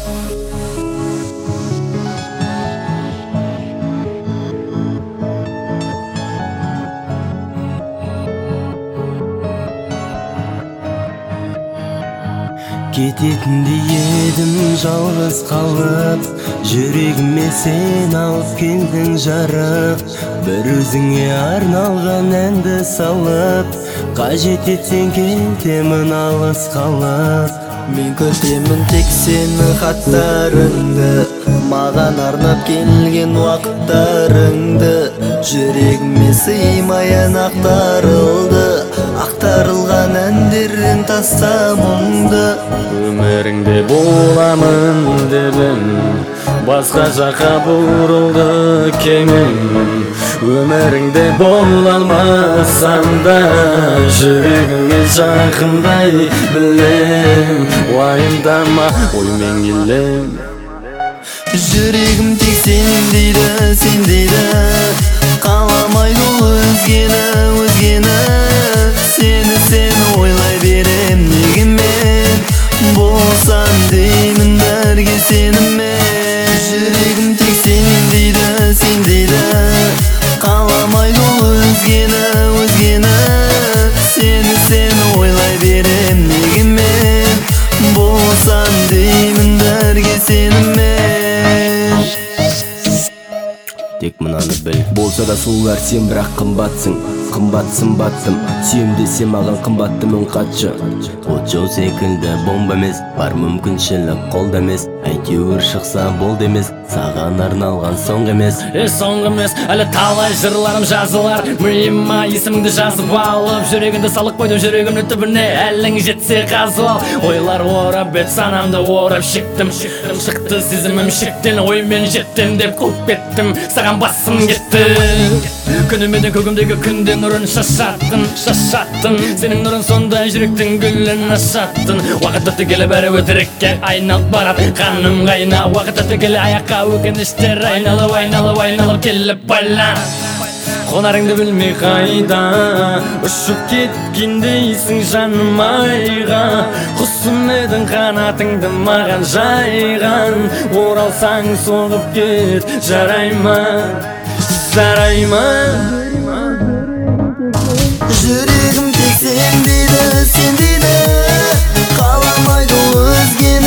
Кететіндей едім жалғыз қалып, жүрегіме сен алып келдің жарық. Бір өзіңе арналған әнді салып, қажет етсең кетемін алыс қалып. Мен көтемін тек сені хаттарыңды, маған арнап келген уақыттарыңды. Жүрегіме сыймай ән ақтарылған әндерден таста мұңды. Өміріңде боламын дедім, басқа жаққа бұрылды кемің. Өміріңде бола алмасам да, жүрегіңе жақындай білем. Уайымдама, оймен келем. Жүрегім тек сен дейді, қаламайды ол өзгені. Сені ойлай берем, неге мен болсам деймін бәрге сенімен. Жүрегім тек сен дейді, қаламайды ол өзгені. Сені ойлай берем, неге мен болсам деймін бәрге сенімен. Тек мынаны біл, болса да сұлулар сен бірақ қымбатсың. Қымбат сымбаттым, сүйем десе маған қымбаттым үн қатшы. От жау секілді бомба емес, бар мүмкіншілік қолда емес. Әйтеуір шықса болды емес, саған арналған соңғы емес. Соңғы емес, әлі талай жырларым жазылар. Миыма есіміңді жазып алып, жүрегіңді салық қойдым, жүрегімнің түбіне әлің жетсе қазып ал. Ойлар орап бет санамды орап шықтым. Шықты сезімім шектен, оймен жеттім деп қуып кеттім. Саған басым кетті. Күнімеден көгімдегі күнде нұрын шашаттын. Сенің нұрын сондай жүректің гүлін ашаттын. Уақыт өтті келі бәрі өтірікке айналып барат. Қаным қайна, уақыт өтті келі аяққа өкініштер айналып келіп байлан. Қонарыңды білмей қайда ұшып кеткендейсің жаным айға. Құсым едің қанатыңды маған жайған. Оралсаң соғып кет, жарай ма? Жүрегім тек сен дейді, қаламайды ол